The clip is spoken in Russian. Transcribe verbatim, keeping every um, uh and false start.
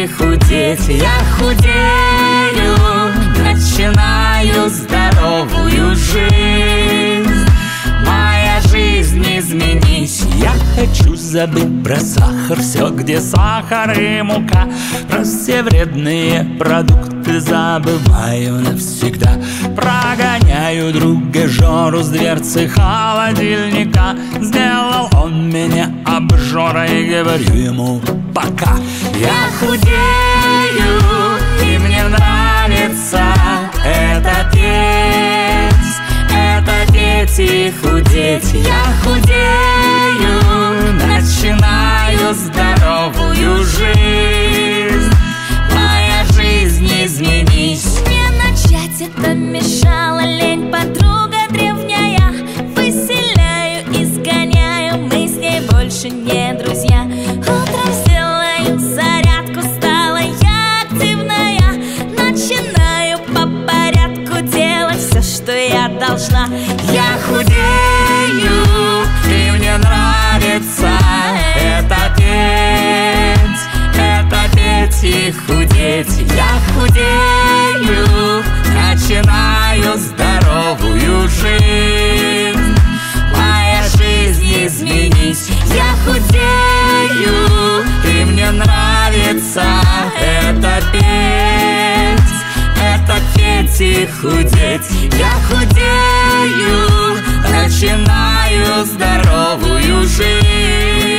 и худеть. Я худею, начинаю здоровую жизнь. Моя жизнь изменись. Я хочу забыть про сахар, все, где сахар и мука. Про все вредные продукты забываю навсегда. Прогоняю друга Жору с дверцы холодильника. Сделал он меня обжорой, говорю ему пока. Я худею, и мне нравится это петь, это петь и худеть. Я худею, начинаю здоровую жизнь. Моя жизнь изменись. Мне начать это мешала лень, подруга древняя. Выселяю, изгоняю, мы с ней больше не друзья. Утром сделаю зарядку, стала я активная. Начинаю по порядку делать все, что я должна. Я худею, и мне нравится это петь, это петь и худеть. Я худею, начинаю здоровую жизнь. Моя жизнь изменись. Я худею, и мне нравится это петь, это петь и худеть. Я худею, начинаю здоровую жизнь.